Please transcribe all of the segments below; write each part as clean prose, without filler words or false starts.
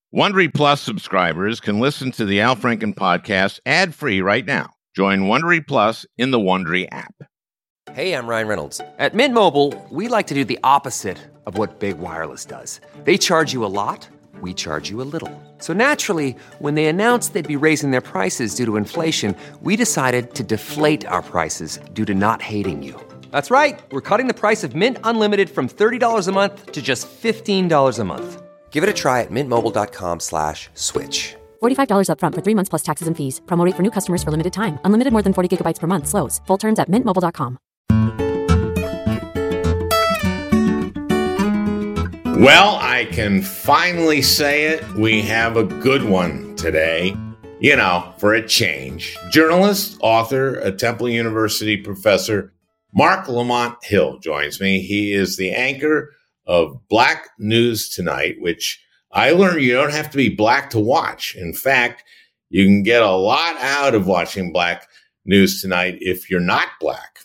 Wondery Plus subscribers can listen to the Al Franken podcast ad-free right now. Join Wondery Plus in the Wondery app. Hey, I'm Ryan Reynolds. At Mint Mobile, we like to do the opposite of what Big Wireless does. They charge you a lot, we charge you a little. So naturally, when they announced they'd be raising their prices due to inflation, we decided to deflate our prices due to not hating you. That's right. We're cutting the price of Mint Unlimited from $30 a month to just $15 a month. Give it a try at mintmobile.com/switch. $45 up front for 3 months plus taxes and fees. Promo rate for new customers for limited time. Unlimited more than 40 gigabytes per month. Slows full terms at mintmobile.com. Well, I can finally say it. We have a good one today. You know, for a change. Journalist, author, a Temple University professor, Marc Lamont Hill joins me. He is the anchor of Black News Tonight, which I learned you don't have to be black to watch. In fact, you can get a lot out of watching Black News Tonight if you're not black.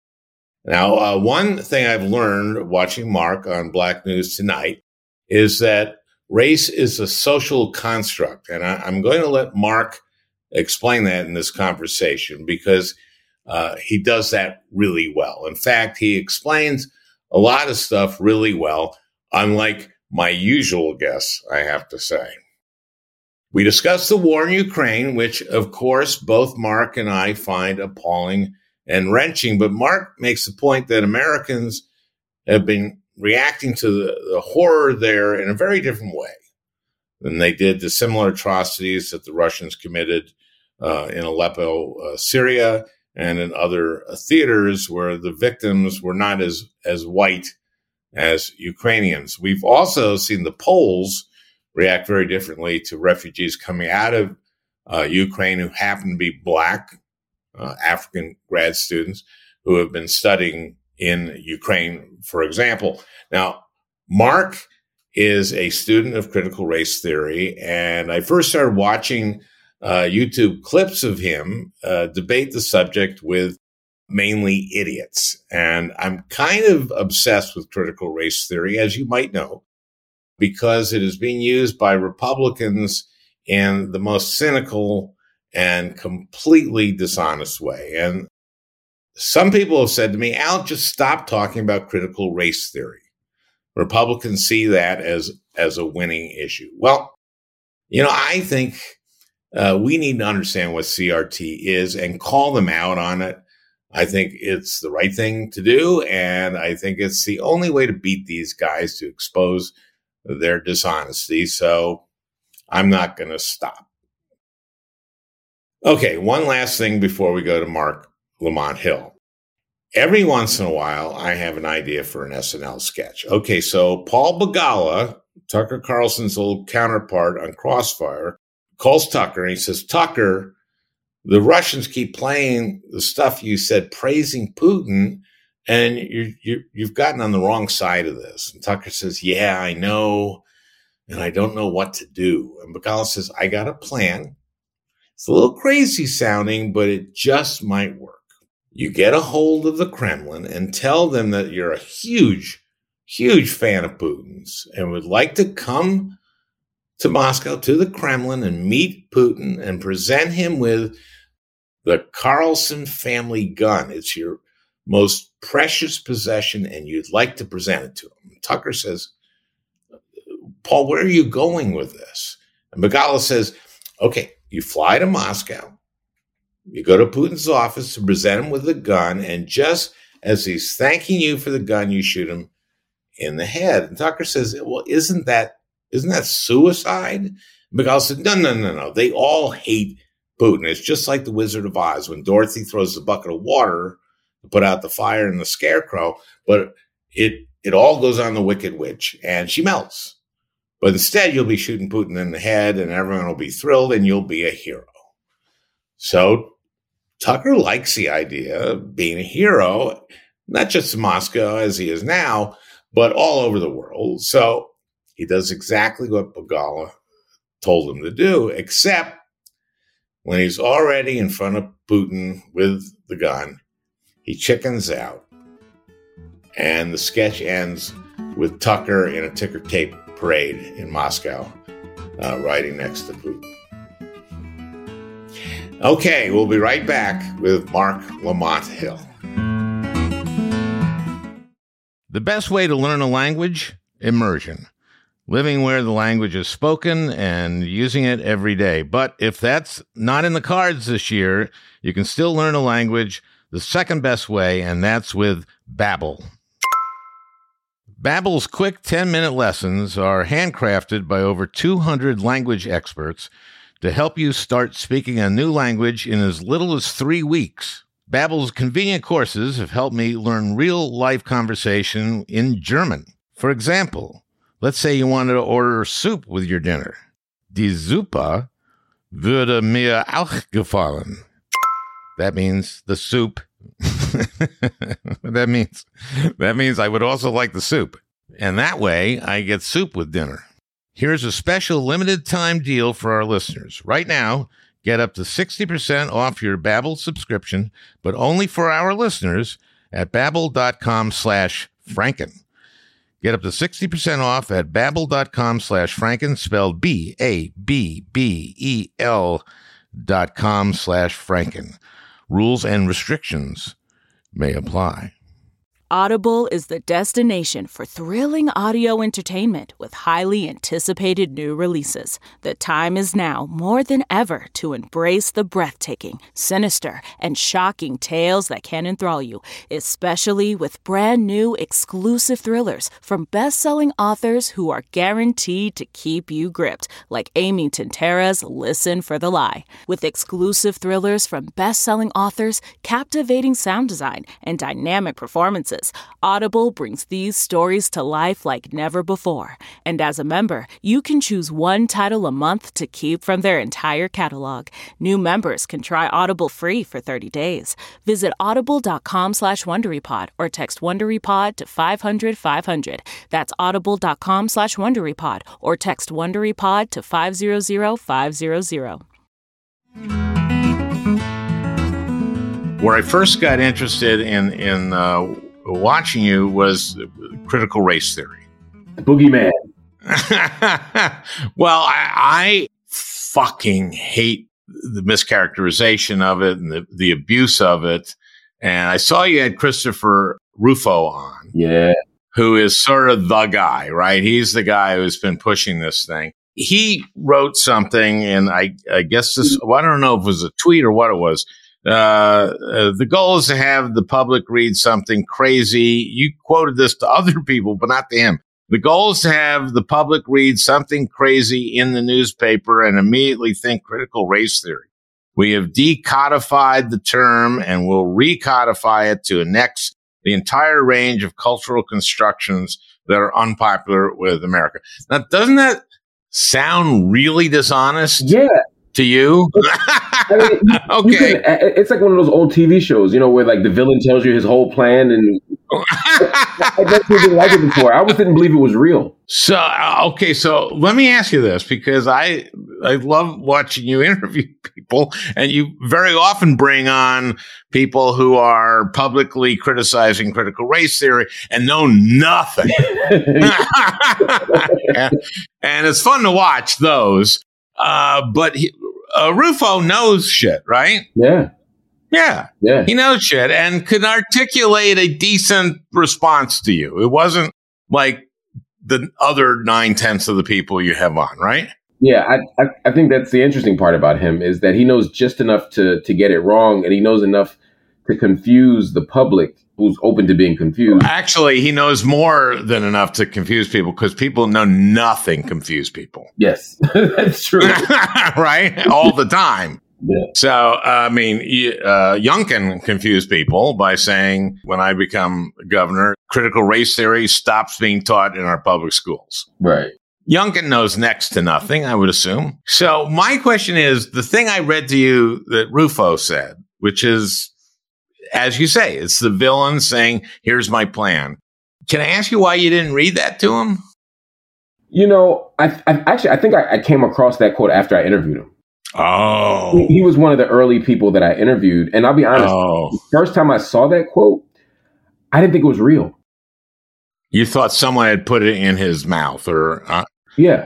Now, one thing I've learned watching Marc on Black News Tonight is that race is a social construct. And I'm going to let Marc explain that in this conversation because he does that really well. In fact, he explains a lot of stuff really well, unlike my usual guests, I have to say. We discussed the war in Ukraine, which, of course, both Marc and I find appalling and wrenching. But Marc makes the point that Americans have been reacting to the horror there in a very different way than they did to similar atrocities that the Russians committed in Aleppo, Syria, and in other theaters where the victims were not as white as Ukrainians. We've also seen the Poles react very differently to refugees coming out of Ukraine who happen to be black, African grad students who have been studying in Ukraine, for example. Now, Marc is a student of critical race theory, and I first started watching YouTube clips of him debate the subject with mainly idiots. And I'm kind of obsessed with critical race theory, as you might know, because it is being used by Republicans in the most cynical and completely dishonest way. And some people have said to me, Al, just stop talking about critical race theory. Republicans see that as a winning issue. Well, you know, I think we need to understand what CRT is and call them out on it. I think it's the right thing to do, and I think it's the only way to beat these guys, to expose their dishonesty. So I'm not going to stop. Okay, one last thing before we go to Marc Lamont Hill. Every once in a while, I have an idea for an SNL sketch. Okay, so Paul Begala, Tucker Carlson's old counterpart on Crossfire, calls Tucker and he says, Tucker, the Russians keep playing the stuff you said praising Putin, and you've gotten on the wrong side of this. And Tucker says, yeah, I know, and I don't know what to do. And Begala says, I got a plan. It's a little crazy sounding, but it just might work. You get a hold of the Kremlin and tell them that you're a huge, huge fan of Putin's and would like to come to Moscow, to the Kremlin, and meet Putin and present him with the Carlson family gun. It's your most precious possession, and you'd like to present it to him. Tucker says, Paul, where are you going with this? And Begala says, okay, you fly to Moscow. You go to Putin's office to present him with the gun, and just as he's thanking you for the gun, you shoot him in the head. And Tucker says, well, isn't that suicide? And Begala said, no. They all hate Putin. It's just like the Wizard of Oz when Dorothy throws a bucket of water to put out the fire in the scarecrow, but it all goes on the Wicked Witch, and she melts. But instead, you'll be shooting Putin in the head, and everyone will be thrilled, and you'll be a hero. So Tucker likes the idea of being a hero, not just in Moscow as he is now, but all over the world. So he does exactly what Begala told him to do, except when he's already in front of Putin with the gun, he chickens out. And the sketch ends with Tucker in a ticker tape parade in Moscow riding next to Putin. Okay, we'll be right back with Marc Lamont Hill. The best way to learn a language? Immersion. Living where the language is spoken and using it every day. But if that's not in the cards this year, you can still learn a language the second best way, and that's with Babbel. Babbel's quick 10-minute lessons are handcrafted by over 200 language experts to help you start speaking a new language in as little as 3 weeks. Babbel's convenient courses have helped me learn real-life conversation in German. For example, let's say you wanted to order soup with your dinner. Die Suppe würde mir auch gefallen. That means the soup. That means I would also like the soup. And that way, I get soup with dinner. Here's a special limited time deal for our listeners. Right now, get up to 60% off your Babbel subscription, but only for our listeners at babbel.com/Franken. Get up to 60% off at babbel.com/Franken, spelled BABBEL.com/Franken. Rules and restrictions may apply. Audible is the destination for thrilling audio entertainment with highly anticipated new releases. The time is now more than ever to embrace the breathtaking, sinister, and shocking tales that can enthrall you, especially with brand new exclusive thrillers from best-selling authors who are guaranteed to keep you gripped, like Amy Tintera's Listen for the Lie. With exclusive thrillers from best-selling authors, captivating sound design, and dynamic performances, Audible brings these stories to life like never before. And as a member, you can choose one title a month to keep from their entire catalog. New members can try Audible free for 30 days. Visit audible.com/WonderyPod or text WonderyPod to 500-500. That's audible.com/WonderyPod or text WonderyPod to 500-500. Where I first got interested in watching you was critical race theory. Boogeyman. Well, I fucking hate the mischaracterization of it and the abuse of it. And I saw you had Christopher Rufo on. Yeah. Who is sort of the guy, right? He's the guy who's been pushing this thing. He wrote something, and I guess this, well, I don't know if it was a tweet or what it was. The goal is to have the public read something crazy. You quoted this to other people, but not to him. The goal is to have the public read something crazy in the newspaper and immediately think critical race theory. We have decodified the term and will recodify it to annex the entire range of cultural constructions that are unpopular with America. Now, doesn't that sound really dishonest? Yeah. To you? I mean, okay. It's like one of those old TV shows, where like the villain tells you his whole plan, and I definitely didn't like it before. I didn't believe it was real. So, okay, so let me ask you this, because I love watching you interview people, and you very often bring on people who are publicly criticizing critical race theory and know nothing. And it's fun to watch those. But Rufo knows shit, right? Yeah. Yeah. He knows shit and could articulate a decent response to you. It wasn't like the other 9/10 of the people you have on, right? Yeah. I think that's the interesting part about him, is that he knows just enough to get it wrong, and he knows enough to confuse the public who's open to being confused. Actually, he knows more than enough to confuse people, because people know nothing confuse people. Yes, that's true. Right? All the time. Yeah. So, I mean, Youngkin confused people by saying, when I become governor, critical race theory stops being taught in our public schools. Right. Youngkin knows next to nothing, I would assume. So my question is, the thing I read to you that Rufo said, which is, as you say, it's the villain saying, here's my plan. Can I ask you why you didn't read that to him? I think I came across that quote after I interviewed him. Oh. He was one of the early people that I interviewed. And I'll be honest, the first time I saw that quote, I didn't think it was real. You thought someone had put it in his mouth, or Yeah,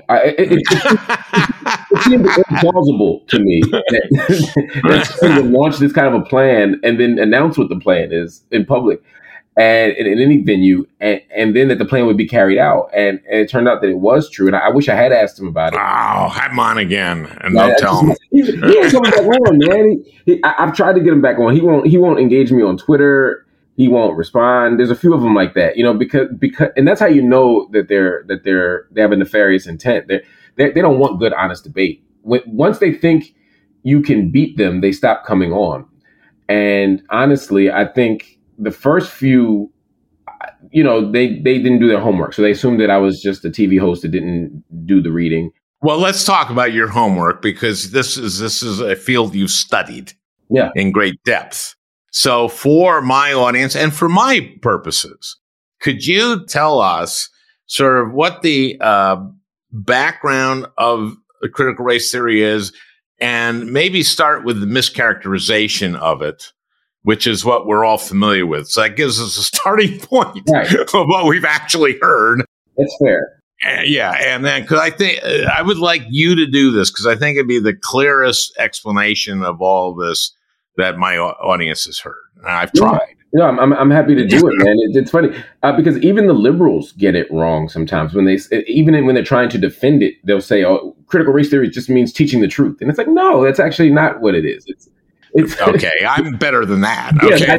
it seems implausible to me that someone would launch this kind of a plan and then announce what the plan is in public and in any venue, and then that the plan would be carried out. And it turned out that it was true. And I wish I had asked him about it. Oh, have him on again, and don't tell him. He ain't coming back on, man. I've tried to get him back on. He won't engage me on Twitter. He won't respond. There's a few of them like that, because, and that's how you know that they have a nefarious intent. They don't want good, honest debate. Once they think you can beat them, they stop coming on. And honestly, I think the first few, they didn't do their homework. So they assumed that I was just a TV host that didn't do the reading. Well, let's talk about your homework, because this is a field you've studied in great depth. So for my audience and for my purposes, could you tell us sort of what the background of critical race theory is, and maybe start with the mischaracterization of it, which is what we're all familiar with. So that gives us a starting point of what we've actually heard. That's fair. And then, because I think I would like you to do this, because I think it'd be the clearest explanation of all this that my audience has heard. And I've tried. No, I'm happy to do it, man. It's funny because even the liberals get it wrong sometimes when when they're trying to defend it, they'll say, "Oh, critical race theory just means teaching the truth," and it's like, no, that's actually not what it is. It's okay. I'm better than that. Okay,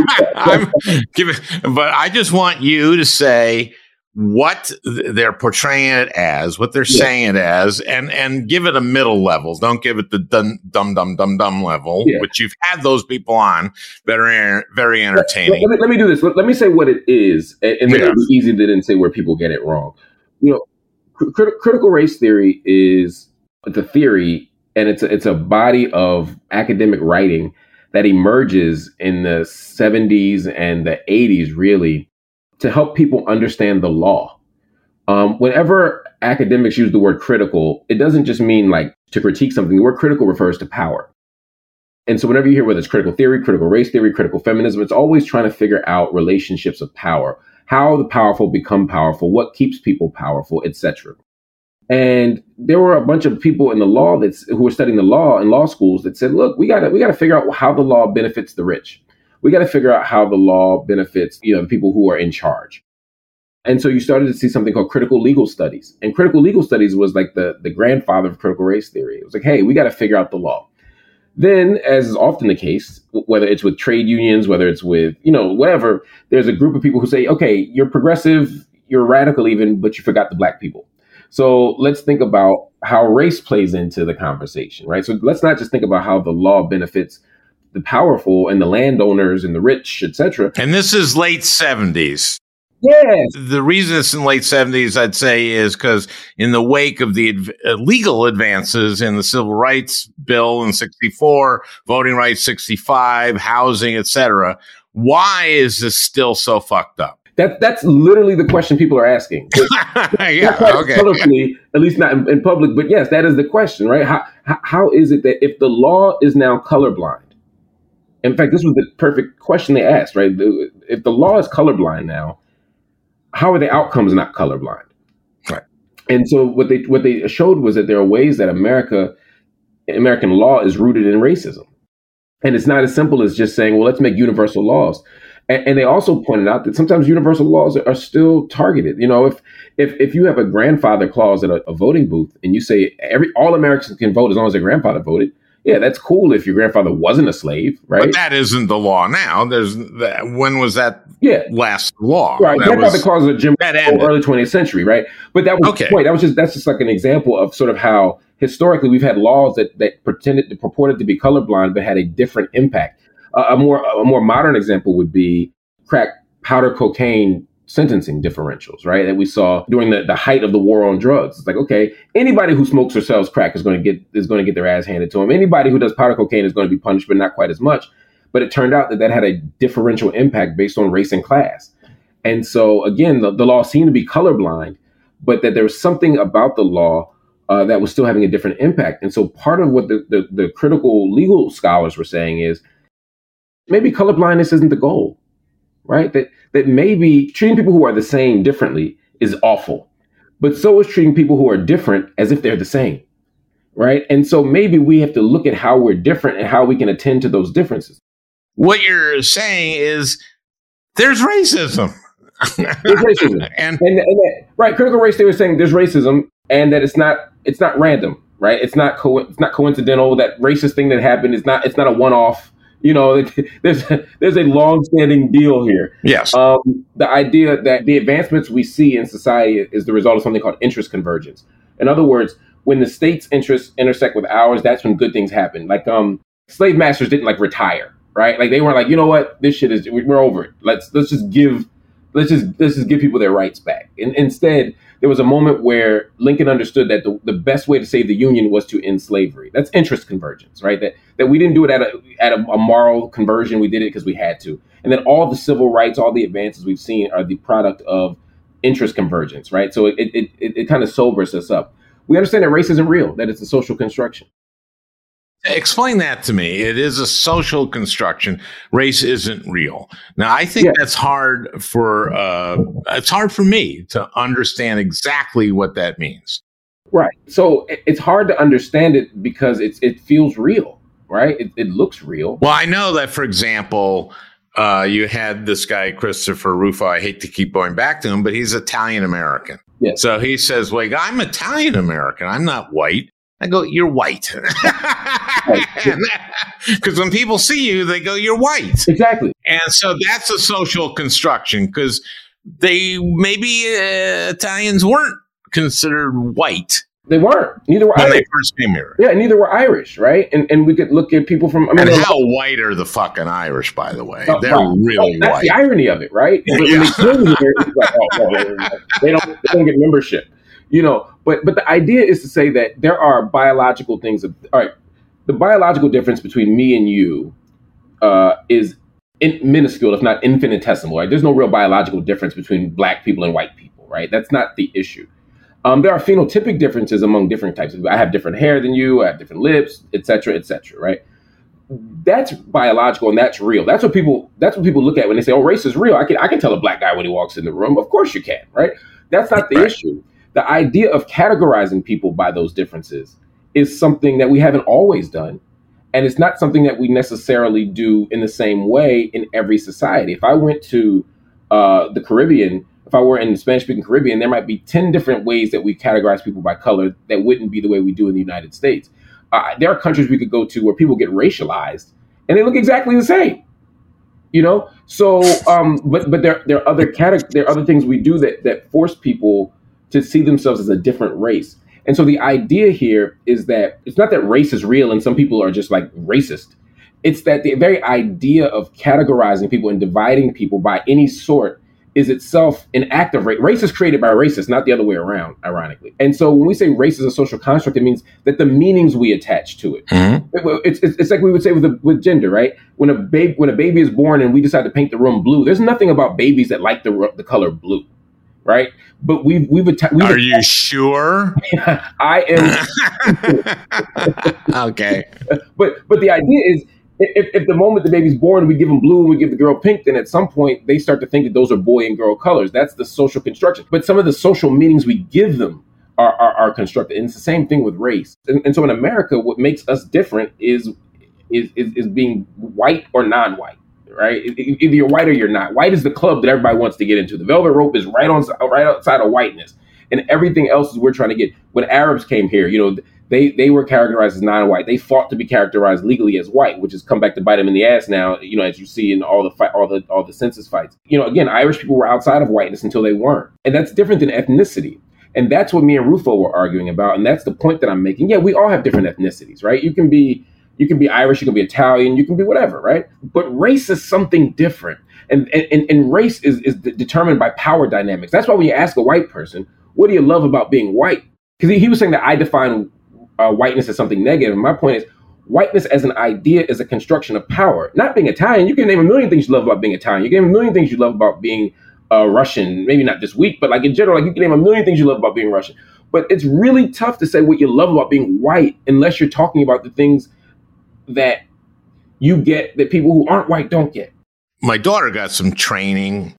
but I just want you to say what they're portraying it as, what they're saying it as, and give it a middle level. Don't give it the dumb level, which you've had those people on that are very entertaining. Let me do this. Let me say what it is, and then it'll be easy to then say where people get it wrong. Critical race theory is the theory, and it's a body of academic writing that emerges in the 70s and the 80s, really, to help people understand the law. Whenever academics use the word critical, it doesn't just mean like to critique something. The word critical refers to power. And so whenever you hear whether it's critical theory, critical race theory, critical feminism, it's always trying to figure out relationships of power, how the powerful become powerful, what keeps people powerful, etc. And there were a bunch of people in the law who were studying the law in law schools that said, look, we got to figure out how the law benefits the rich. We got to figure out how the law benefits, the people who are in charge. And so you started to see something called critical legal studies. And critical legal studies was like the grandfather of critical race theory. It was like, hey, we got to figure out the law. Then, as is often the case, whether it's with trade unions, whether it's with, whatever, there's a group of people who say, okay, you're progressive, you're radical even, but you forgot the black people. So let's think about how race plays into the conversation, right? So let's not just think about how the law benefits the powerful and the landowners and the rich, etc. And this is late 70s. Yes. The reason it's in late 70s, I'd say, is because in the wake of the legal advances in the Civil Rights Bill in 64, voting rights 65, housing, etc., why is this still so fucked up? That's literally the question people are asking. Colorfully, at least not in public, but yes, that is the question, right? How is it that if the law is now colorblind? In fact, this was the perfect question they asked, right? If the law is colorblind now, how are the outcomes not colorblind? Right. And so what they showed was that there are ways that American law is rooted in racism. And it's not as simple as just saying, well, let's make universal laws. And they also pointed out that sometimes universal laws are still targeted. If you have a grandfather clause at a voting booth and you say all Americans can vote as long as their grandfather voted, yeah, that's cool if your grandfather wasn't a slave, right? But that isn't the law now. When was that last law? Right, grandfather clause of Jim Crow, early 20th century, right? But that was the point. That's just like an example of sort of how historically we've had laws that purported to be colorblind but had a different impact. A more modern example would be crack, powder, cocaine sentencing differentials, right? That we saw during the height of the war on drugs. It's like, okay, anybody who smokes or sells crack is going to get their ass handed to them. Anybody who does powder cocaine is going to be punished, but not quite as much. But it turned out that had a differential impact based on race and class. And so again, the law seemed to be colorblind, but that there was something about the law that was still having a different impact. And so part of what the critical legal scholars were saying is maybe colorblindness isn't the goal. Right? That maybe treating people who are the same differently is awful. but so is treating people who are different as if they're the same, right? And so maybe we have to look at how we're different and how we can attend to those differences. What you're saying is there's racism. There's racism. and right, critical race theory is saying there's racism and that it's not random, right? It's not coincidental. That racist thing that happened is not a one-off. You know, there's a long-standing deal here. Yes. The idea that the advancements we see in society is the result of something called interest convergence. In other words, when the state's interests intersect with ours, that's when good things happen. Like slave masters didn't like retire, right? Like they weren't like, you know what, this shit is, we're over it. Let's just give people their rights back. And instead, there was a moment where Lincoln understood that the best way to save the Union was to end slavery. That's interest convergence, right? That we didn't do it at a moral conversion. We did it because we had to. And then all the civil rights, all the advances we've seen are the product of interest convergence, right? So it kind of sobers us up. We understand that race isn't real, that it's a social construction. Explain that to me. It is a social construction. Race isn't real. Now, I think that's hard it's hard for me to understand exactly what that means. Right. So it's hard to understand it because it feels real, right? It looks real. Well, I know that, for example, you had this guy, Christopher Rufo. I hate to keep going back to him, but he's Italian American. Yeah. So he says, well, I'm Italian American. I'm not white. I go, you're white. Because when people see you, they go, you're white. Exactly. And so that's a social construction because maybe Italians weren't considered white. They weren't. Neither were when Irish. They first came here. Yeah, neither were Irish, right? And we could look at people from... and how white are the fucking Irish, by the way? They're really that's white. The irony of it, right? When they came here, it's like, they don't get membership. You know, but the idea is to say that there are biological things. All right, the biological difference between me and you is minuscule, if not infinitesimal. Right? There's no real biological difference between black people and white people. Right? That's not the issue. There are phenotypic differences among different types of people. I have different hair than you. I have different lips, et cetera, right? That's biological and that's real. That's what people look at when they say, "Oh, race is real." I can tell a black guy when he walks in the room. Of course you can, right? That's not the issue. The idea of categorizing people by those differences is something that we haven't always done. And it's not something that we necessarily do in the same way in every society. If I went to the Caribbean, if I were in the Spanish-speaking Caribbean, there might be 10 different ways that we categorize people by color that wouldn't be the way we do in the United States. There are countries we could go to where people get racialized and they look exactly the same. You know? So, but there are other things we do that force people to see themselves as a different race. And so the idea here is that it's not that race is real and some people are just like racist. It's that the very idea of categorizing people and dividing people by any sort is itself an act of race. Race is created by racists, not the other way around, ironically. And so when we say race is a social construct, it means that the meanings we attach to it. Mm-hmm. It's like we would say with gender, right? When a baby is born and we decide to paint the room blue, there's nothing about babies that like the color blue. Right, but we've Are you sure? I am. Okay. But the idea is, if the moment the baby's born, we give them blue and we give the girl pink, then at some point they start to think that those are boy and girl colors. That's the social construction. But some of the social meanings we give them are constructed, and it's the same thing with race. And so in America, what makes us different is being white or non-white. Right? Either you're white or you're not. White is the club that everybody wants to get into. The velvet rope is right outside of whiteness, and everything else is we're trying to get. When Arabs came here, you know, they were characterized as non-white. They fought to be characterized legally as white, which has come back to bite them in the ass now. You know, as you see in all the census fights. You know, again, Irish people were outside of whiteness until they weren't, and that's different than ethnicity. And that's what me and Rufo were arguing about, and that's the point that I'm making. Yeah, we all have different ethnicities, right? You can be Irish, you can be Italian, you can be whatever, right? But race is something different. And race is determined by power dynamics. That's why when you ask a white person, what do you love about being white? Because he was saying that I define whiteness as something negative. And my point is, whiteness as an idea is a construction of power. Not being Italian, you can name a million things you love about being Italian. You can name a million things you love about being Russian. Maybe not this week, but like in general, like you can name a million things you love about being Russian. But it's really tough to say what you love about being white unless you're talking about the things that you get that people who aren't white don't get. My daughter got some training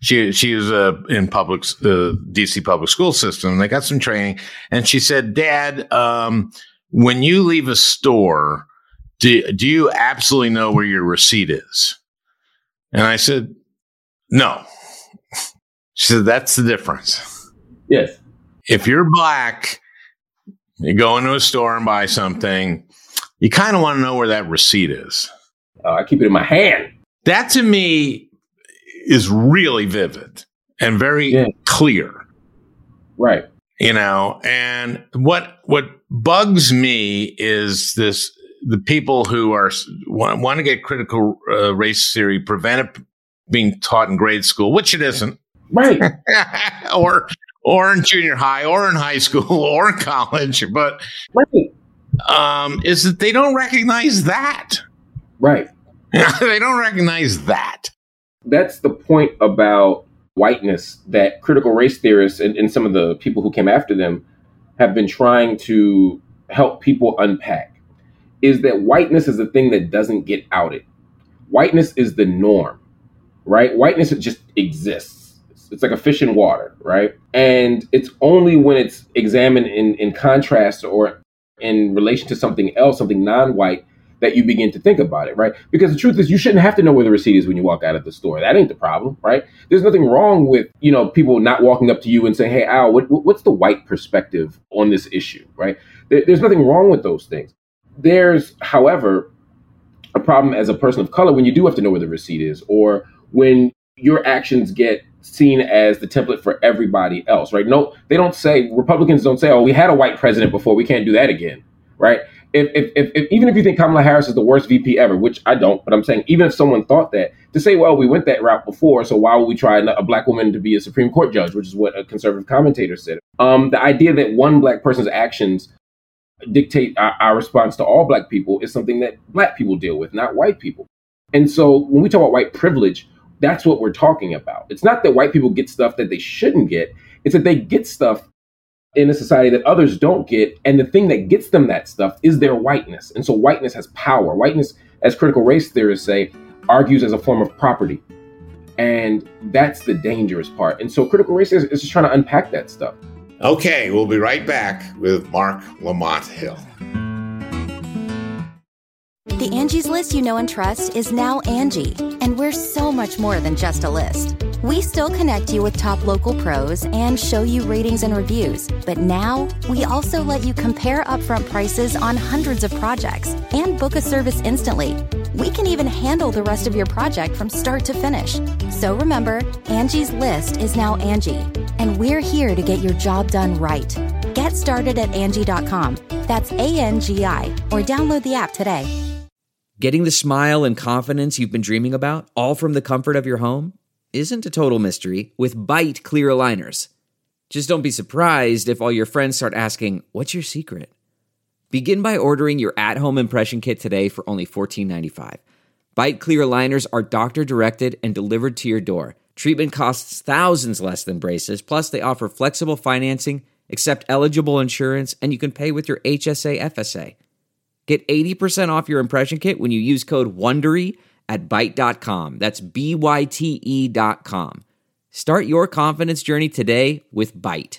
She was in the DC public school system. They got some training, and she said, "Dad, when you leave a store, do you absolutely know where your receipt is?" And I said, "No." She said, "That's the difference." Yes. If you're black, you go into a store and buy something, you kind of want to know where that receipt is. I keep it in my hand. That to me is really vivid and very clear. Right. And what bugs me is the people who want to get critical race theory prevented being taught in grade school, which it isn't. Right. or in junior high or in high school or in college, but is that they don't recognize that. Right. They don't recognize that. That's the point about whiteness that critical race theorists and some of the people who came after them have been trying to help people unpack, is that whiteness is a thing that doesn't get outed. Whiteness is the norm, right? Whiteness just exists. It's like a fish in water, right? And it's only when it's examined in contrast or in relation to something else, something non-white, that you begin to think about it, right? Because the truth is, you shouldn't have to know where the receipt is when you walk out of the store. That ain't the problem, right? There's nothing wrong with, people not walking up to you and saying, "Hey, Al, what's the white perspective on this issue," right? There's nothing wrong with those things. There's, however, a problem as a person of color when you do have to know where the receipt is, or when your actions get seen as the template for everybody else, right? No, Republicans don't say, "Oh, we had a white president before, we can't do that again," right? Even if you think Kamala Harris is the worst VP ever, which I don't, but I'm saying even if someone thought that, to say, well, we went that route before, so why would we try a black woman to be a Supreme Court judge, which is what a conservative commentator said. The idea that one black person's actions dictate our response to all black people is something that black people deal with, not white people. And so when we talk about white privilege, that's what we're talking about. It's not that white people get stuff that they shouldn't get. It's that they get stuff in a society that others don't get. And the thing that gets them that stuff is their whiteness. And so whiteness has power. Whiteness, as critical race theorists say, argues as a form of property. And that's the dangerous part. And so critical race theory is just trying to unpack that stuff. Okay, we'll be right back with Marc Lamont Hill. The Angie's List you know and trust is now Angie, and we're so much more than just a list. We still connect you with top local pros and show you ratings and reviews, but now we also let you compare upfront prices on hundreds of projects and book a service instantly. We can even handle the rest of your project from start to finish. So remember, Angie's List is now Angie, and we're here to get your job done right. Get started at Angie.com. That's ANGI, or download the app today. Getting the smile and confidence you've been dreaming about, all from the comfort of your home, isn't a total mystery with Byte clear aligners. Just don't be surprised if all your friends start asking, "What's your secret?" Begin by ordering your at-home impression kit today for only $14.95. Byte clear aligners are doctor-directed and delivered to your door. Treatment costs thousands less than braces, plus they offer flexible financing, accept eligible insurance, and you can pay with your HSA FSA. Get 80% off your impression kit when you use code WONDERY at Byte.com. That's BYTE.com. Start your confidence journey today with Byte.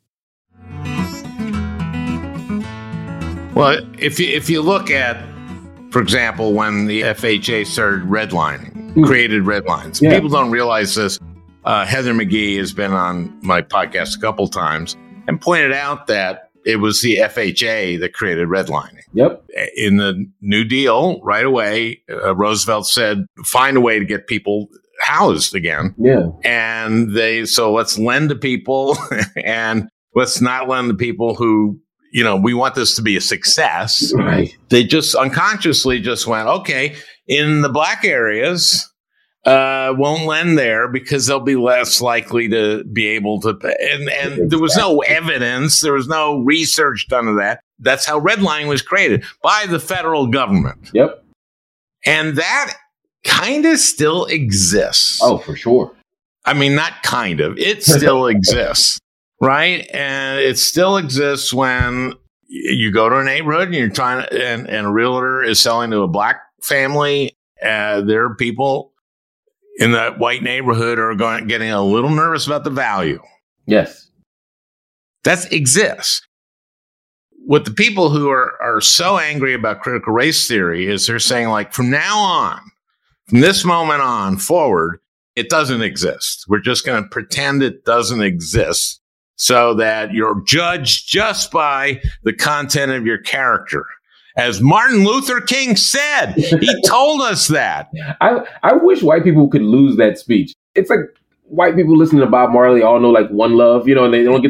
Well, if you look at, for example, when the FHA started redlining, created red lines, people don't realize this. Heather McGhee has been on my podcast a couple times and pointed out that it was the FHA that created redlining. Yep. In the New Deal, right away, Roosevelt said, find a way to get people housed again. Yeah. And so let's lend to people and let's not lend to people who, we want this to be a success. Right. They just unconsciously just went, okay, in the black areas, won't lend there because they'll be less likely to be able to. And there was no evidence. There was no research done of that. That's how redlining was created by the federal government. Yep. And that kind of still exists. Oh, for sure. I mean, not kind of. It still exists, right? And it still exists when you go to a neighborhood and you're trying to, and a realtor is selling to a black family. There are people in that white neighborhood are getting a little nervous about the value. Yes. That exists. What the people who are so angry about critical race theory is they're saying, like, from now on, from this moment on forward, it doesn't exist. We're just going to pretend it doesn't exist so that you're judged just by the content of your character. As Martin Luther King said, he told us that. I wish white people could lose that speech. It's like white people listening to Bob Marley all know, like, One Love, and they don't get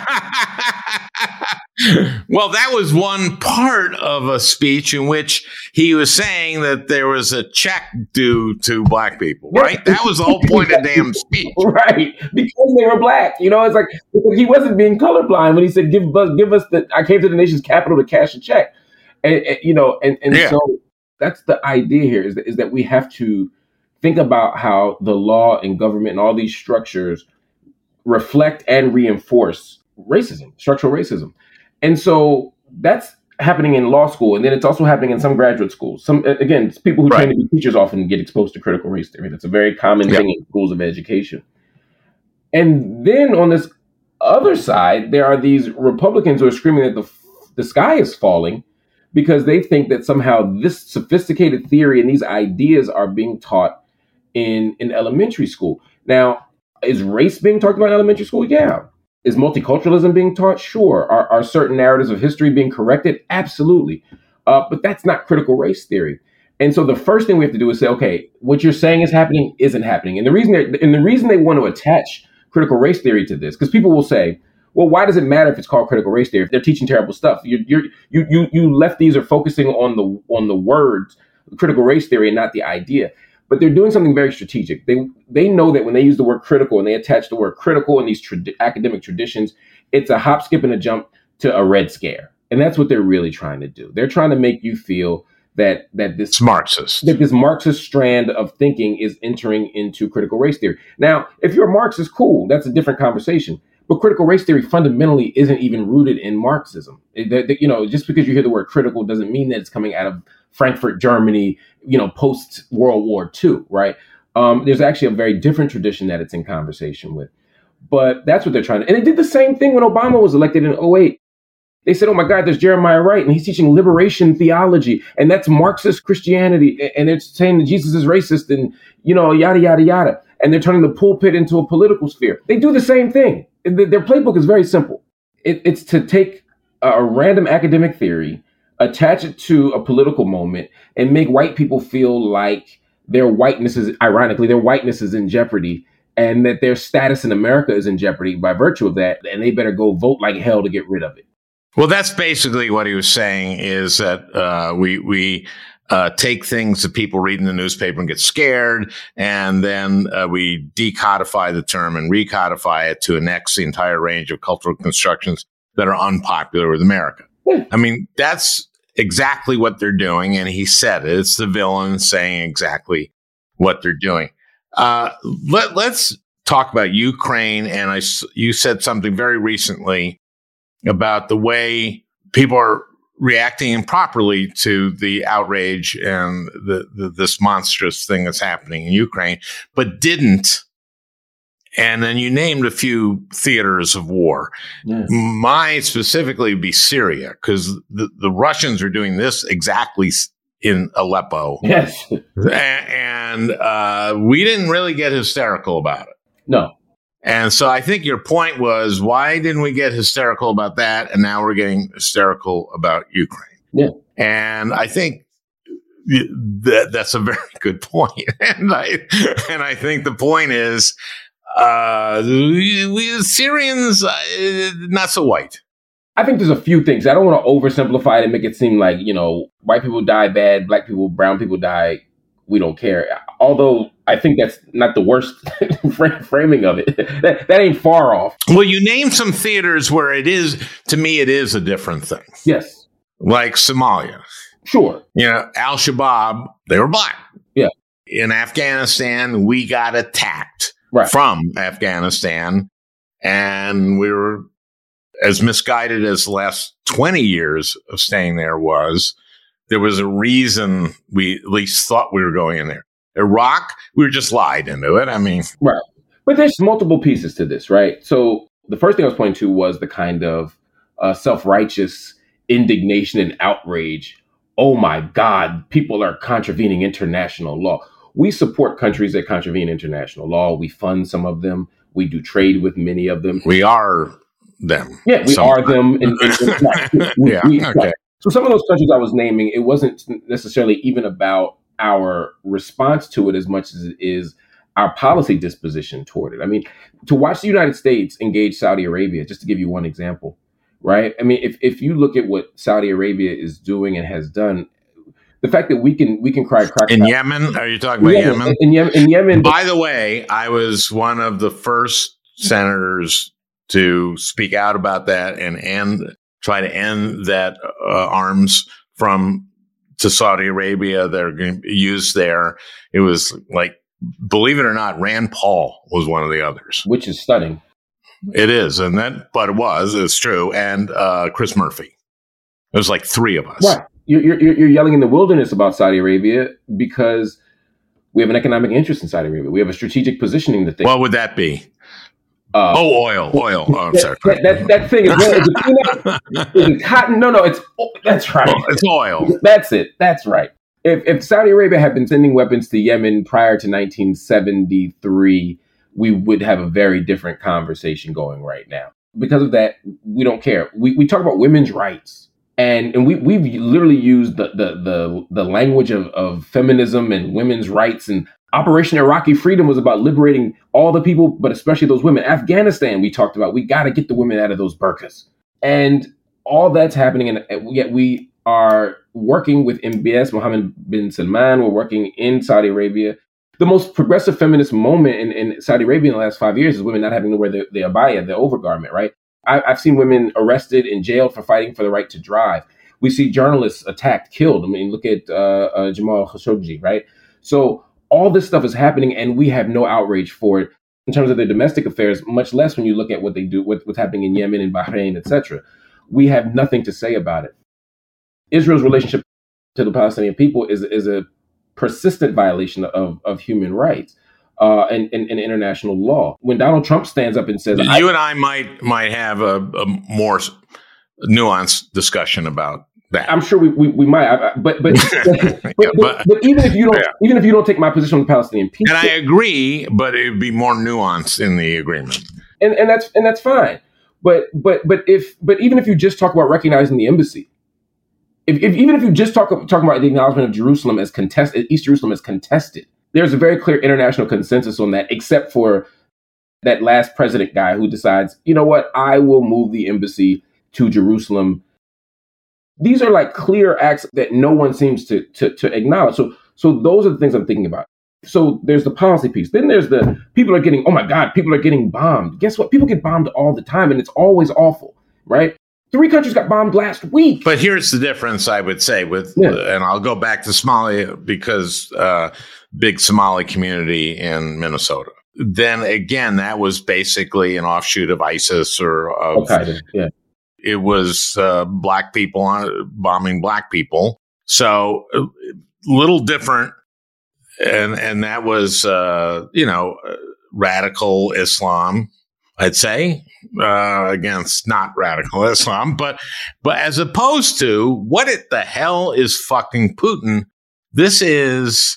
Well, that was one part of a speech in which he was saying that there was a check due to black people, right? That was the whole point of the damn speech. Right. Because they were black. It's like, he wasn't being colorblind when he said, give us I came to the nation's capital to cash a check. And so that's the idea here is that we have to think about how the law and government and all these structures reflect and reinforce racism, structural racism. And so that's happening in law school. And then it's also happening in some graduate schools. People who train to be teachers often get exposed to critical race theory. That's a very common thing in schools of education. And then on this other side, there are these Republicans who are screaming that the sky is falling because they think that somehow this sophisticated theory and these ideas are being taught in elementary school. Now, is race being talked about in elementary school? Yeah. Is multiculturalism being taught? Sure. Are certain narratives of history being corrected? Absolutely. But that's not critical race theory. And so the first thing we have to do is say, okay, what you're saying is happening isn't happening. And the reason they want to attach critical race theory to this, because people will say, well, why does it matter if it's called critical race theory? If they're teaching terrible stuff, you lefties are focusing on the words critical race theory and not the idea. But they're doing something very strategic. They know that when they use the word critical and they attach the word critical in these academic traditions, it's a hop, skip, and a jump to a Red Scare. And that's what they're really trying to do. They're trying to make you feel that this Marxist, that this Marxist strand of thinking is entering into critical race theory. Now, if you're a Marxist, cool, that's a different conversation. But critical race theory fundamentally isn't even rooted in Marxism. Just because you hear the word critical doesn't mean that it's coming out of Frankfurt, Germany, post World War II, right? There's actually a very different tradition that it's in conversation with. But that's what they're trying to. And they did the same thing when Obama was elected in 2008. They said, oh my God, there's Jeremiah Wright, and he's teaching liberation theology, and that's Marxist Christianity, and they're saying that Jesus is racist, and yada yada yada, and they're turning the pulpit into a political sphere. They do the same thing. Their playbook is very simple. It's to take a random academic theory, attach it to a political moment, and make white people feel like their whiteness is in jeopardy, and that their status in America is in jeopardy by virtue of that, and they better go vote like hell to get rid of it. Well, that's basically what he was saying, is that we take things that people read in the newspaper and get scared, and then we decodify the term and recodify it to annex the entire range of cultural constructions that are unpopular with America. I mean, that's exactly what they're doing, and he said it. It's the villain saying exactly what they're doing. Let's talk about Ukraine, and you said something very recently about the way people are reacting improperly to the outrage and this monstrous thing that's happening in Ukraine, but didn't. And then you named a few theaters of war. Yes. Mine specifically would be Syria, because the Russians are doing this exactly in Aleppo. Yes. And we didn't really get hysterical about it. No. And so I think your point was, why didn't we get hysterical about that? And now we're getting hysterical about Ukraine. Yeah. And I think that's a very good point. And I think the point is, we Syrians, not so white. I think there's a few things. I don't want to oversimplify it and make it seem like, white people die bad, black people, brown people die, we don't care. Although I think that's not the worst framing of it. That ain't far off. Well, you name some theaters where it is, to me, it is a different thing. Yes. Like Somalia. Sure. Al-Shabaab, they were black. Yeah. In Afghanistan, we got attacked from Afghanistan, and we were as misguided as the last 20 years of staying there was. There was a reason we at least thought we were going in there. Iraq, we were just lied into it. I mean, right. But there's multiple pieces to this, right? So the first thing I was pointing to was the kind of self-righteous indignation and outrage. Oh my God, people are contravening international law. We support countries that contravene international law. We fund some of them. We do trade with many of them. We are them. Yeah, we are them. Okay. Right. So some of those countries I was naming, it wasn't necessarily even about our response to it as much as it is our policy disposition toward it. I mean, to watch the United States engage Saudi Arabia, just to give you one example, right? I mean, if you look at what Saudi Arabia is doing and has done, the fact that we can cry in Yemen. Are you talking about Yemen? In Yemen. By the way, I was one of the first senators to speak out about that and try to end that arms to Saudi Arabia that are going to be used there. It was like, believe it or not, Rand Paul was one of the others, which is stunning. It is, but it's true, and Chris Murphy. It was like three of us. Right. You're yelling in the wilderness about Saudi Arabia because we have an economic interest in Saudi Arabia. We have a strategic positioning that they. What would that be? Oil. Oh, I'm sorry. That thing is it cotton? No, that's right. It's oil. That's it. That's right. If Saudi Arabia had been sending weapons to Yemen prior to 1973, we would have a very different conversation going right now. Because of that, we don't care. We talk about women's rights, and we've literally used the language of feminism and women's rights. And Operation Iraqi Freedom was about liberating all the people, but especially those women. Afghanistan, we talked about, we got to get the women out of those burqas. And all that's happening, and yet we are working with MBS, Mohammed bin Salman. We're working in Saudi Arabia. The most progressive feminist moment in Saudi Arabia in the last 5 years is women not having to wear the abaya, the overgarment, right? I've seen women arrested and jailed for fighting for the right to drive. We see journalists attacked, killed. I mean, look at Jamal Khashoggi, right? So all this stuff is happening, and we have no outrage for it in terms of their domestic affairs, much less when you look at what they do, what's happening in Yemen and Bahrain, etc. We have nothing to say about it. Israel's relationship to the Palestinian people is a persistent violation of human rights and international law. When Donald Trump stands up and says, "You and I might have a more nuanced discussion about that," I'm sure we might. But even if you don't take my position on the Palestinian people, and I agree, but it would be more nuanced in the agreement, and that's fine. But even if you just talk about recognizing the embassy. Even if you just talk about the acknowledgement of Jerusalem as contested, East Jerusalem as contested, there's a very clear international consensus on that, except for that last president guy who decides, you know what, I will move the embassy to Jerusalem. These are like clear acts that no one seems to acknowledge. So those are the things I'm thinking about. So there's the policy piece. Then there's the people are getting bombed. Guess what? People get bombed all the time, and it's always awful, right? 3 countries got bombed last week. But here's the difference, I would say, and I'll go back to Somalia because big Somali community in Minnesota. Then again, that was basically an offshoot of ISIS or of Al-Qaeda. Yeah. It was black people bombing black people. So a little different. And that was, radical Islam, I'd say. Against not radical Islam, but as opposed to what the hell is fucking Putin? This is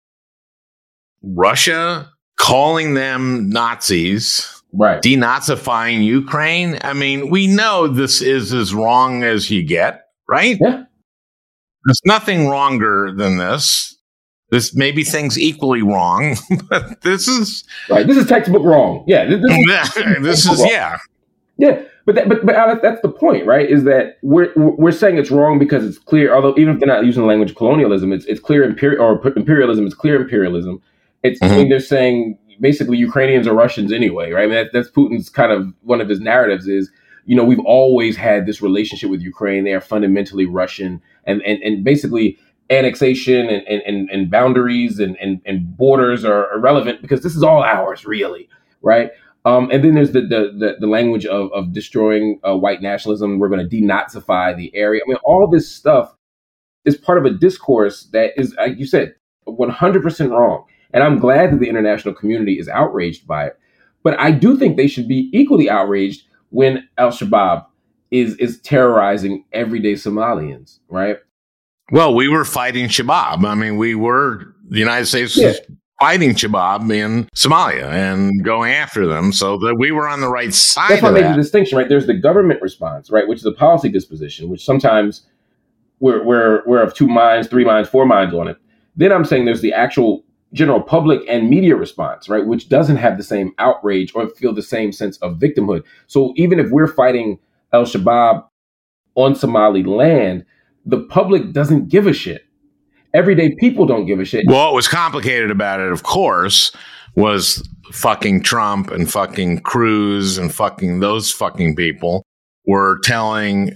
Russia calling them Nazis, right? Denazifying Ukraine. I mean, we know this is as wrong as you get, right? Yeah. There's nothing wronger than this. This may be things equally wrong, but this is right. This is textbook wrong. Yeah, this is yeah. But Alex, that's the point, right? Is that we're saying it's wrong because it's clear. Although even if they're not using the language colonialism, it's clear imperialism. It's clear imperialism. It's I mean, they're saying basically Ukrainians are Russians anyway, right? I mean, that's Putin's kind of one of his narratives is, we've always had this relationship with Ukraine. They are fundamentally Russian, and basically. Annexation and boundaries and borders are irrelevant because this is all ours, really, right? And then there's the language of destroying white nationalism. We're going to denazify the area. I mean, all this stuff is part of a discourse that is, like you said, 100% wrong. And I'm glad that the international community is outraged by it. But I do think they should be equally outraged when al-Shabaab is terrorizing everyday Somalians, right? Well, we were fighting Shabaab. I mean, the United States was fighting Shabaab in Somalia and going after them, so that we were on the right side That's why of I that. made the distinction, right? There's the government response, right, which is a policy disposition, which sometimes we're of 2 minds, 3 minds, 4 minds on it. Then I'm saying there's the actual general public and media response, right, which doesn't have the same outrage or feel the same sense of victimhood. So even if we're fighting al-Shabaab on Somali land, the public doesn't give a shit. Everyday people don't give a shit. Well, what was complicated about it, of course, was fucking Trump and fucking Cruz and fucking those fucking people were telling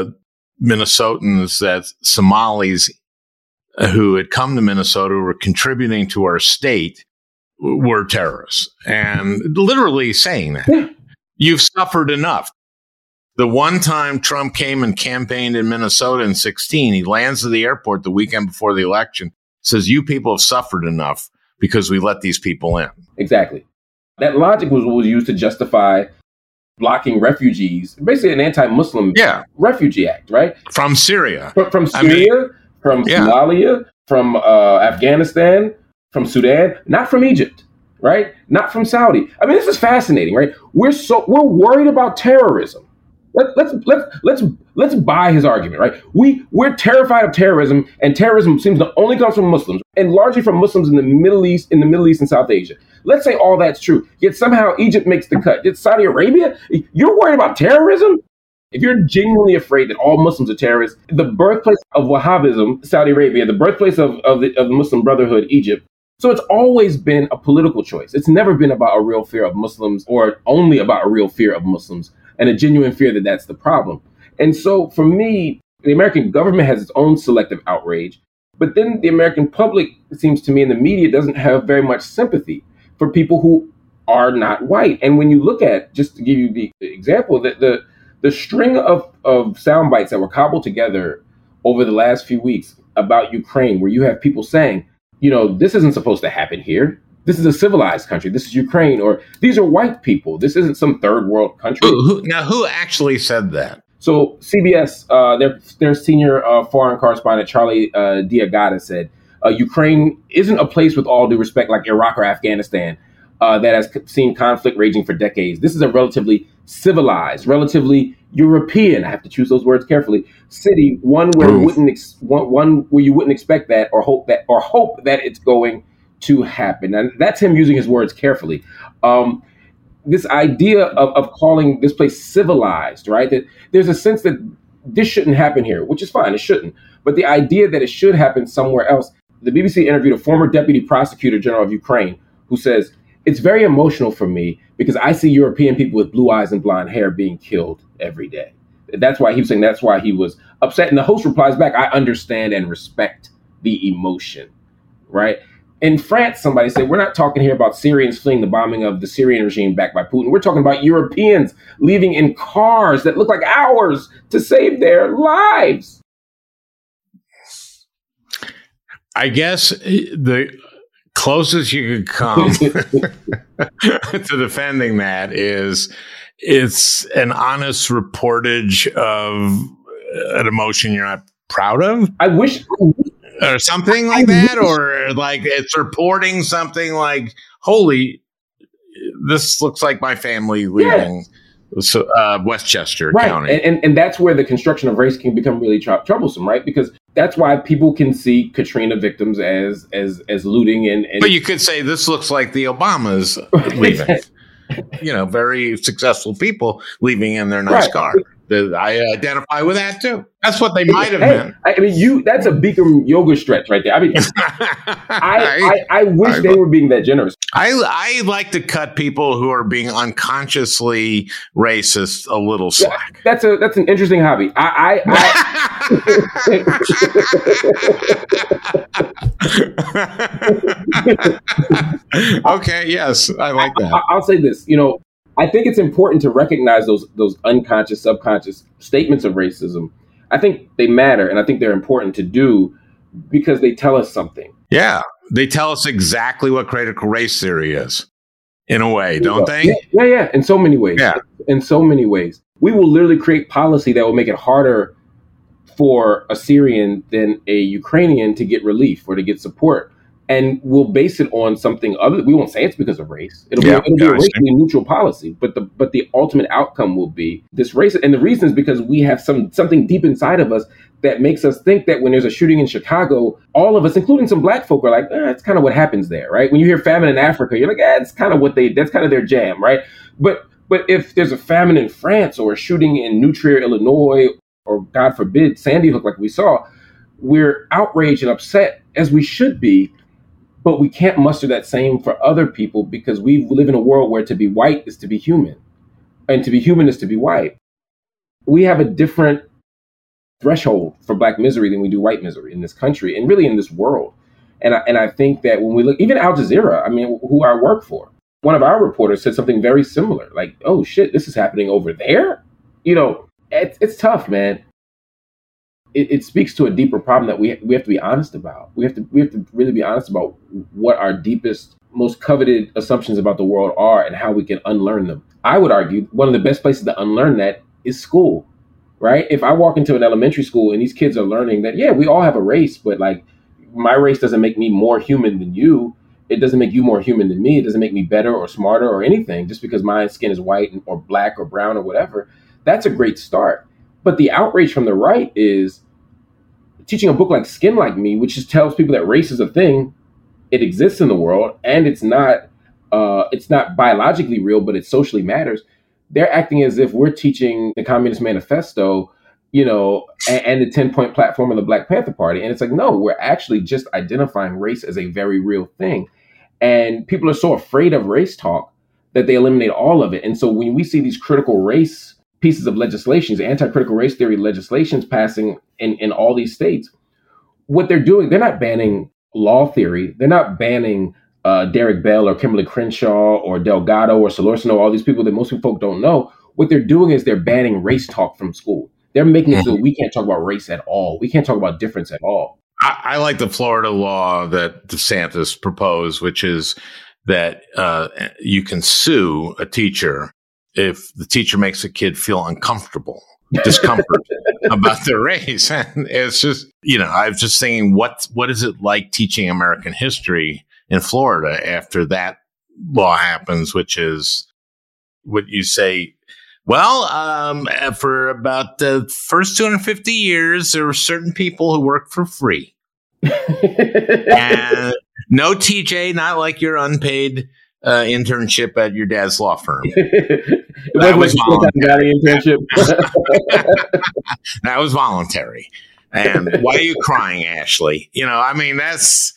Minnesotans that Somalis who had come to Minnesota were contributing to our state were terrorists, and literally saying that. Yeah. You've suffered enough. The one time Trump came and campaigned in Minnesota in 2016, he lands at the airport the weekend before the election, says, you people have suffered enough because we let these people in. Exactly. That logic was used to justify blocking refugees, basically an anti-Muslim refugee act, right? From Syria. From Syria, from Somalia, from Afghanistan, from Sudan, not from Egypt, right? Not from Saudi. I mean, this is fascinating, right? We're worried about terrorism. Let's buy his argument, right? We're terrified of terrorism, and terrorism seems to only come from Muslims, and largely from Muslims in the Middle East and South Asia. Let's say all that's true, yet somehow Egypt makes the cut. Did Saudi Arabia? You're worried about terrorism? If you're genuinely afraid that all Muslims are terrorists, the birthplace of Wahhabism, Saudi Arabia, the birthplace of the Muslim Brotherhood, Egypt. So it's always been a political choice. It's never been about a real fear of Muslims or only about a real fear of Muslims and a genuine fear that that's the problem. And so for me, the American government has its own selective outrage, but then the American public, it seems to me, in the media doesn't have very much sympathy for people who are not white. And when you look at, just to give you the example, that the string of sound bites that were cobbled together over the last few weeks about Ukraine, where you have people saying, you know, this isn't supposed to happen here. This is a civilized country. This is Ukraine, or these are white people. This isn't some third world country. Who actually said that? So CBS, their senior foreign correspondent, Charlie Diagata, said, Ukraine isn't a place, with all due respect, like Iraq or Afghanistan, that has seen conflict raging for decades. This is a relatively civilized, relatively European, I have to choose those words carefully, city, one where you wouldn't expect that or hope that it's going to happen. And that's him using his words carefully. This idea of calling this place civilized, right? That there's a sense that this shouldn't happen here, which is fine, it shouldn't. But the idea that it should happen somewhere else. The BBC interviewed a former deputy prosecutor general of Ukraine who says, it's very emotional for me because I see European people with blue eyes and blonde hair being killed every day. That's why he was saying that's why he was upset. And the host replies back, I understand and respect the emotion, right? In France, somebody said, we're not talking here about Syrians fleeing the bombing of the Syrian regime backed by Putin. We're talking about Europeans leaving in cars that look like ours to save their lives. I guess the closest you could come to defending that is it's an honest reportage of an emotion you're not proud of. I wish... Or something like that, or like it's reporting something like, holy, this looks like my family leaving Westchester County. And that's where the construction of race can become really troublesome, right? Because that's why people can see Katrina victims as looting and But you could say this looks like the Obamas leaving. You know, very successful people leaving in their nice car. I identify with that too. That's what they might have meant. I mean, that's a Bikram yoga stretch right there. I mean, I wish they were being that generous. I like to cut people who are being unconsciously racist a little slack. That's an interesting hobby. Okay, yes, I like that. I'll say this, you know, I think it's important to recognize those unconscious, subconscious statements of racism. I think they matter, and I think they're important to do because they tell us something. Yeah. They tell us exactly what critical race theory is, in a way, don't they? Yeah. In so many ways. Yeah. In so many ways. We will literally create policy that will make it harder for a Syrian than a Ukrainian to get relief or to get support. And we'll base it on something other. We won't say it's because of race. It'll be a racially neutral policy. But the ultimate outcome will be this race. And the reason is because we have something deep inside of us that makes us think that when there's a shooting in Chicago, all of us, including some black folk, are like, that's kind of what happens there, right? When you hear famine in Africa, you're like, that's kind of that's kind of their jam, right? But if there's a famine in France or a shooting in New Trier, Illinois, or God forbid, Sandy Hook, like we saw, we're outraged and upset, as we should be, but we can't muster that same for other people because we live in a world where to be white is to be human, and to be human is to be white. We have a different threshold for black misery than we do white misery in this country and really in this world. And I think that when we look, even Al Jazeera, I mean, who I work for, one of our reporters said something very similar, like, oh shit, this is happening over there. It's tough, man. It speaks to a deeper problem that we have to be honest about. We have to really be honest about what our deepest, most coveted assumptions about the world are and how we can unlearn them. I would argue one of the best places to unlearn that is school, right? If I walk into an elementary school and these kids are learning that, yeah, we all have a race, but like my race doesn't make me more human than you. It doesn't make you more human than me. It doesn't make me better or smarter or anything just because my skin is white or black or brown or whatever. That's a great start. But the outrage from the right is teaching a book like Skin Like Me, which just tells people that race is a thing. It exists in the world, and it's not biologically real, but it socially matters. They're acting as if we're teaching the Communist Manifesto, and the 10-point platform of the Black Panther Party. And it's like, no, we're actually just identifying race as a very real thing. And people are so afraid of race talk that they eliminate all of it. And so when we see these critical race pieces of legislations, anti-critical race theory legislations passing in all these states, what they're doing, they're not banning law theory. They're not banning Derek Bell or Kimberly Crenshaw or Delgado or Solorzano, all these people that most folk don't know. What they're doing is they're banning race talk from school. They're making it so we can't talk about race at all. We can't talk about difference at all. I like the Florida law that DeSantis proposed, which is that you can sue a teacher if the teacher makes a kid feel discomfort about their race. And it's just, I was just thinking, what is it like teaching American history in Florida after that law happens, which is what you say. Well, for about the first 250 years, there were certain people who worked for free. And no TJ, not like your unpaid internship at your dad's law firm. That was voluntary. That was voluntary. And why are you crying, Ashley? That's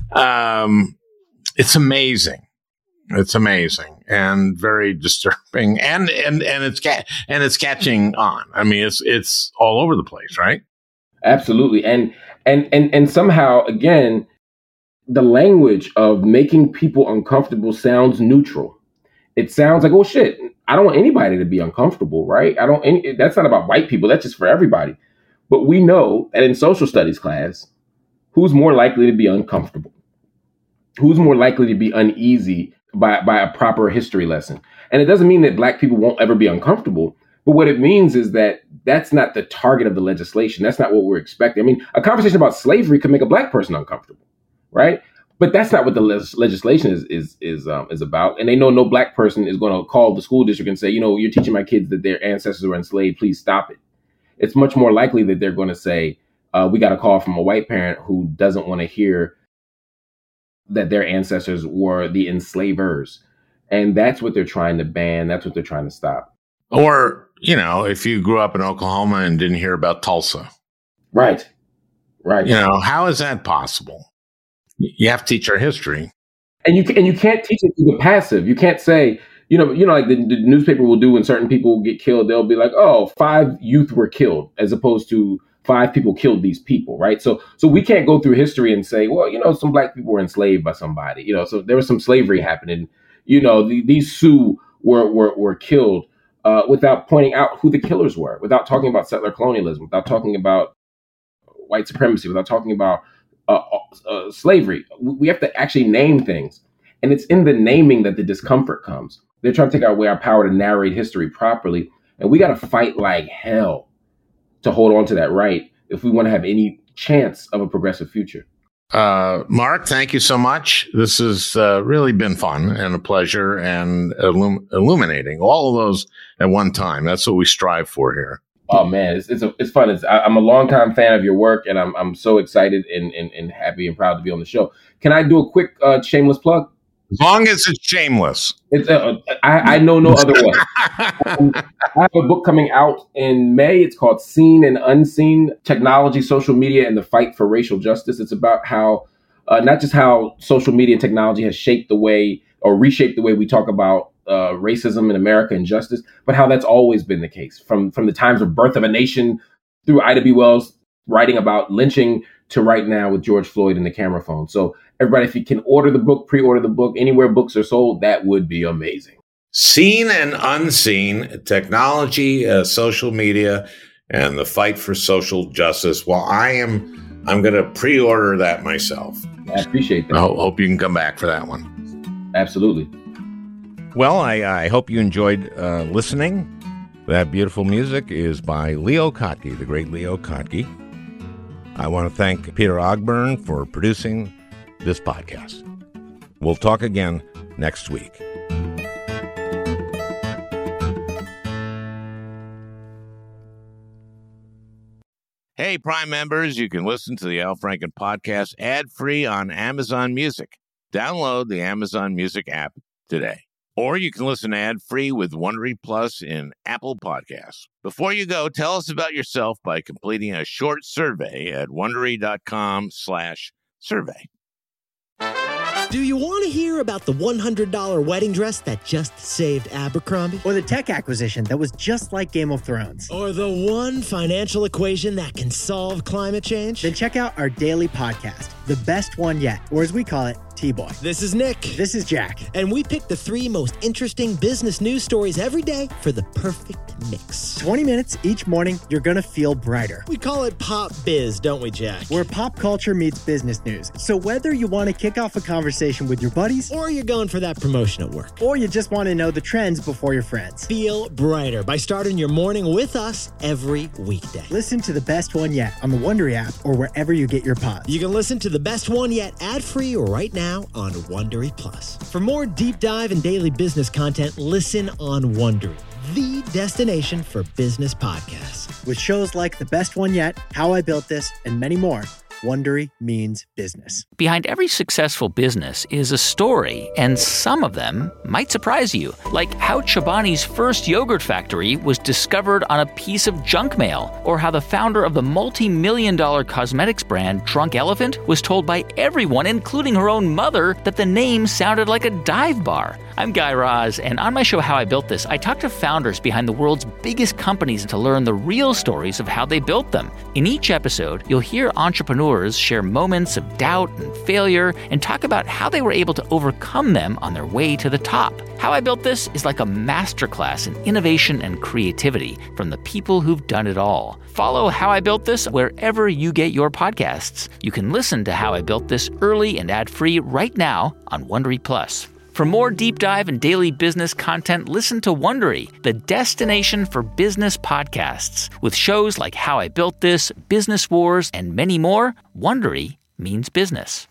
it's amazing. It's amazing and very disturbing, and it's catching on. I mean, it's all over the place, right? Absolutely, and somehow again, the language of making people uncomfortable sounds neutral. It sounds like, oh shit, I don't want anybody to be uncomfortable, right? That's not about white people. That's just for everybody. But we know that in social studies class, who's more likely to be uncomfortable? Who's more likely to be uneasy by a proper history lesson? And it doesn't mean that black people won't ever be uncomfortable, but what it means is that that's not the target of the legislation. That's not what we're expecting. I mean, a conversation about slavery could make a black person uncomfortable, right? But that's not what the legislation is about. And they know no black person is going to call the school district and say, you're teaching my kids that their ancestors were enslaved. Please stop it. It's much more likely that they're going to say, we got a call from a white parent who doesn't want to hear that their ancestors were the enslavers. And that's what they're trying to ban. That's what they're trying to stop. Or, if you grew up in Oklahoma and didn't hear about Tulsa. Right. How is that possible? You have to teach our history. And you can't teach it through the passive. You can't say, like the newspaper will do when certain people get killed. They'll be like, 5 youth were killed, as opposed to 5 people killed these people, right? So we can't go through history and say, well, some black people were enslaved by somebody, so there was some slavery happening. These Sioux were killed without pointing out who the killers were, without talking about settler colonialism, without talking about white supremacy, without talking about slavery. We have to actually name things. And it's in the naming that the discomfort comes. They're trying to take away our power to narrate history properly. And we got to fight like hell to hold on to that right if we want to have any chance of a progressive future. Mark, thank you so much. This has really been fun and a pleasure and illuminating all of those at one time. That's what we strive for here. Oh man, it's fun. I'm a longtime fan of your work, and I'm so excited and happy and proud to be on the show. Can I do a quick shameless plug? As long as it's shameless. I know no other way. I have a book coming out in May. It's called Seen and Unseen: Technology, Social Media, and the Fight for Racial Justice. It's about how, not just how social media and technology has shaped the way or reshaped the way we talk about racism in America and justice, but how that's always been the case from the times of Birth of a Nation through Ida B. Wells writing about lynching to right now with George Floyd and the camera phone. So everybody, if you can order the book, pre-order the book anywhere books are sold, that would be amazing. Seen and Unseen: Technology, Social Media, and the Fight for Social Justice. Well, I'm going to pre-order that myself. I appreciate that. I hope you can come back for that one. Absolutely. Well, I hope you enjoyed listening. That beautiful music is by Leo Kottke, the great Leo Kottke. I want to thank Peter Ogburn for producing this podcast. We'll talk again next week. Hey, Prime members, you can listen to the Al Franken podcast ad-free on Amazon Music. Download the Amazon Music app today. Or you can listen ad-free with Wondery Plus in Apple Podcasts. Before you go, tell us about yourself by completing a short survey at Wondery.com/survey. Do you want to hear about the $100 wedding dress that just saved Abercrombie? Or the tech acquisition that was just like Game of Thrones? Or the one financial equation that can solve climate change? Then check out our daily podcast, The Best One Yet, or as we call it, T-Boy. This is Nick. This is Jack. And we pick the 3 most interesting business news stories every day for the perfect mix. 20 minutes each morning, you're going to feel brighter. We call it Pop Biz, don't we, Jack? Where pop culture meets business news. So whether you want to kick off a conversation with your buddies, or you're going for that promotion at work, or you just want to know the trends before your friends, feel brighter by starting your morning with us every weekday. Listen to The Best One Yet on the Wondery app or wherever you get your pods. You can listen to The Best One Yet ad-free right now on Wondery Plus. For more deep dive and daily business content, listen on Wondery, the destination for business podcasts. With shows like The Best One Yet, How I Built This, and many more, Wondery means business. Behind every successful business is a story, and some of them might surprise you. Like how Chobani's first yogurt factory was discovered on a piece of junk mail, or how the founder of the multi-million-dollar cosmetics brand Drunk Elephant was told by everyone, including her own mother, that the name sounded like a dive bar. I'm Guy Raz, and on my show How I Built This, I talk to founders behind the world's biggest companies to learn the real stories of how they built them. In each episode, you'll hear entrepreneurs share moments of doubt and failure and talk about how they were able to overcome them on their way to the top. How I Built This is like a masterclass in innovation and creativity from the people who've done it all. Follow How I Built This wherever you get your podcasts. You can listen to How I Built This early and ad-free right now on Wondery Plus. For more deep dive and daily business content, listen to Wondery, the destination for business podcasts. With shows like How I Built This, Business Wars, and many more, Wondery means business.